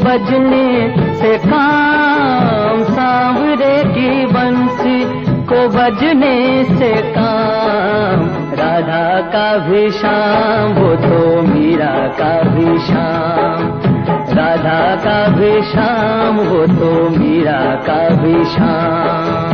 बजने से काम, सांवरे की बंसी को बजने से काम। राधा का भी श्याम वो तो मीरा का भी श्याम, राधा का भी श्याम वो तो मीरा का भी श्याम।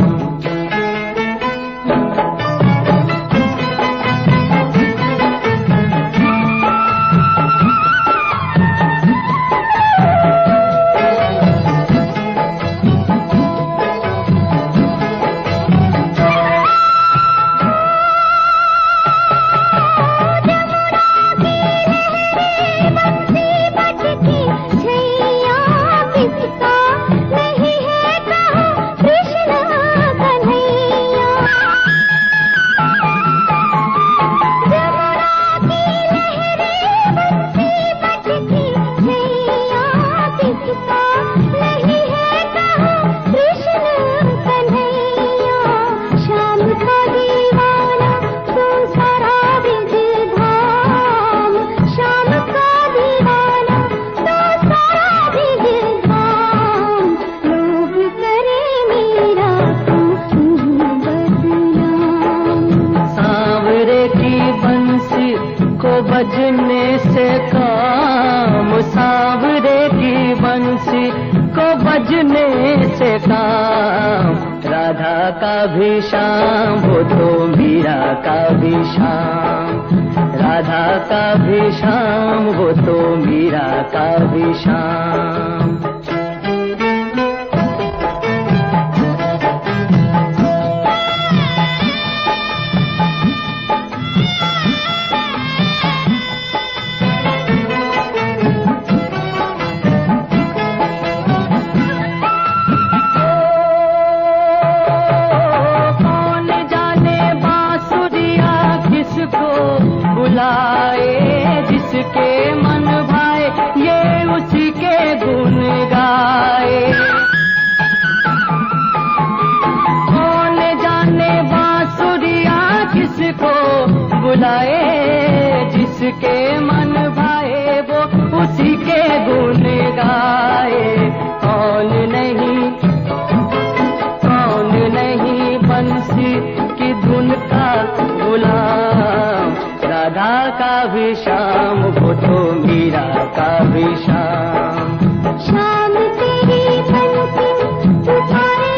बजने से काम, सांवरे की बंसी को बजने से काम। राधा का भी श्याम वो तो मीरा का भी श्याम, राधा का भी श्याम वो तो मीरा का भी श्याम। जिसके मन भाए ये उसी के गुण गाए। कौन जाने बांसुरिया किसको बुलाए, जिसके मन भाए वो उसी के गुण गाए। कौन नहीं बंसी की धुन का गुलाम। राधा का भी श्याम वो तो मीरा का भी श्याम। श्याम तेरी बंसी पुकारे,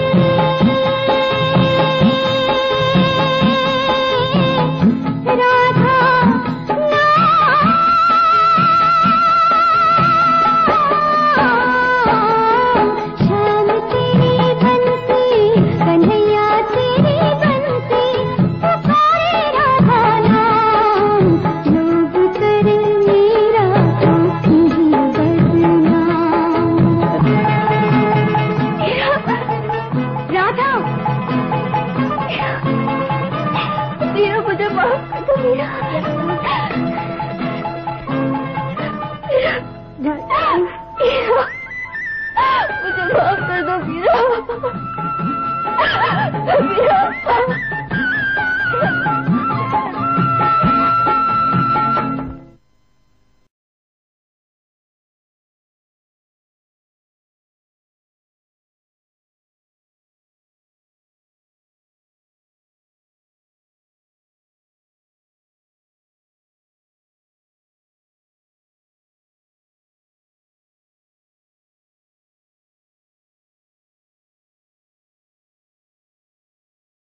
राधा श्याम तेरी बंसी, कन्हैया तेरी बंसी पुकारे राधा। मुझे माफ कर दो मीरा, मुझे माफ कर दो मीरा।